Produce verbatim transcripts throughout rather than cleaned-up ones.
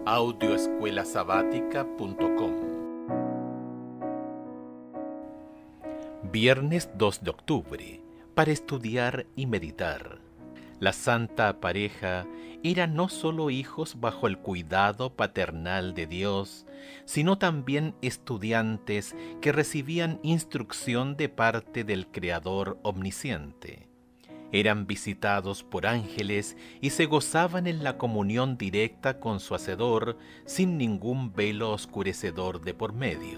audio escuela sabática punto com. Viernes dos de octubre, para estudiar y meditar. La santa pareja era no solo hijos bajo el cuidado paternal de Dios, sino también estudiantes que recibían instrucción de parte del Creador omnisciente. Eran visitados por ángeles y se gozaban en la comunión directa con su Hacedor sin ningún velo oscurecedor de por medio.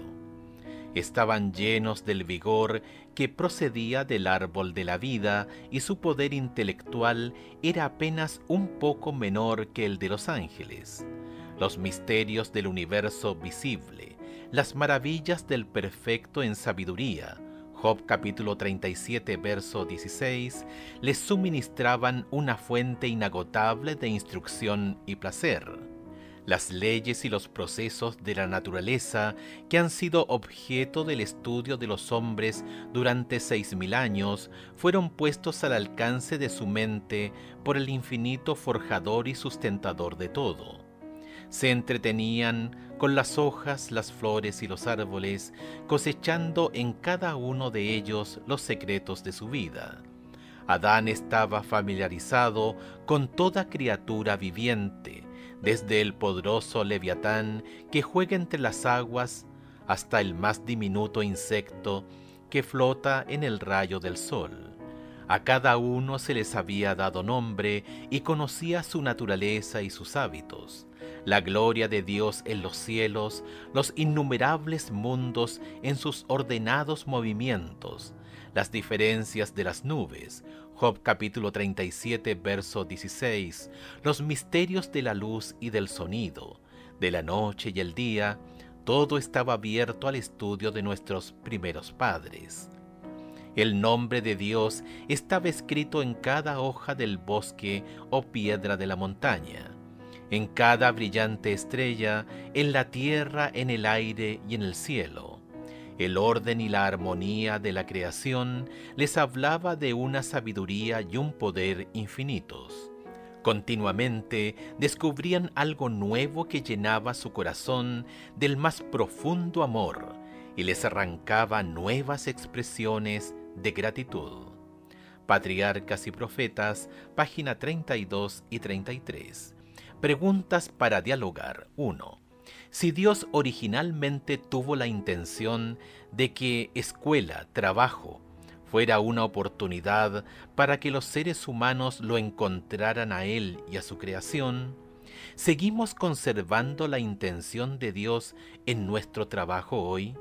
Estaban llenos del vigor que procedía del árbol de la vida y su poder intelectual era apenas un poco menor que el de los ángeles. Los misterios del universo visible, las maravillas del perfecto en sabiduría, Job capítulo treinta y siete, verso dieciséis, les suministraban una fuente inagotable de instrucción y placer. Las leyes y los procesos de la naturaleza que han sido objeto del estudio de los hombres durante seis mil años fueron puestos al alcance de su mente por el infinito forjador y sustentador de todo. Se entretenían con las hojas, las flores y los árboles, cosechando en cada uno de ellos los secretos de su vida. Adán estaba familiarizado con toda criatura viviente, desde el poderoso leviatán que juega entre las aguas hasta el más diminuto insecto que flota en el rayo del sol. A cada uno se les había dado nombre y conocía su naturaleza y sus hábitos. La gloria de Dios en los cielos, los innumerables mundos en sus ordenados movimientos, las diferencias de las nubes, Job capítulo treinta y siete, verso dieciséis, los misterios de la luz y del sonido, de la noche y el día, todo estaba abierto al estudio de nuestros primeros padres. El nombre de Dios estaba escrito en cada hoja del bosque o piedra de la montaña, en cada brillante estrella, en la tierra, en el aire y en el cielo. El orden y la armonía de la creación les hablaba de una sabiduría y un poder infinitos. Continuamente descubrían algo nuevo que llenaba su corazón del más profundo amor y les arrancaba nuevas expresiones de gratitud. Patriarcas y Profetas, página treinta y dos y treinta y tres. Preguntas para dialogar. uno. Si Dios originalmente tuvo la intención de que escuela, trabajo, fuera una oportunidad para que los seres humanos lo encontraran a Él y a su creación, ¿seguimos conservando la intención de Dios en nuestro trabajo hoy?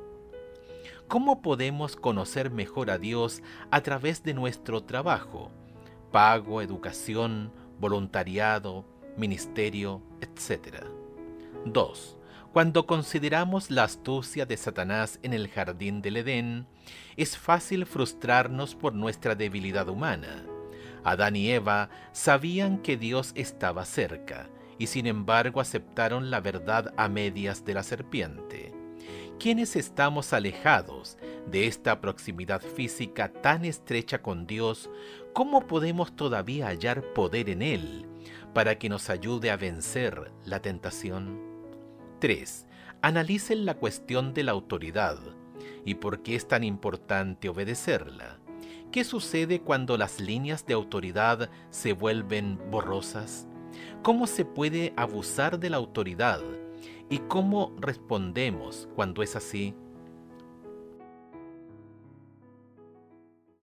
¿Cómo podemos conocer mejor a Dios a través de nuestro trabajo? Pago, educación, voluntariado, ministerio, etcétera. dos. Cuando consideramos la astucia de Satanás en el jardín del Edén, es fácil frustrarnos por nuestra debilidad humana. Adán y Eva sabían que Dios estaba cerca, y sin embargo aceptaron la verdad a medias de la serpiente. Quienes estamos alejados de esta proximidad física tan estrecha con Dios, ¿cómo podemos todavía hallar poder en Él para que nos ayude a vencer la tentación? tres. Analicen la cuestión de la autoridad y por qué es tan importante obedecerla. ¿Qué sucede cuando las líneas de autoridad se vuelven borrosas? ¿Cómo se puede abusar de la autoridad? ¿Y cómo respondemos cuando es así?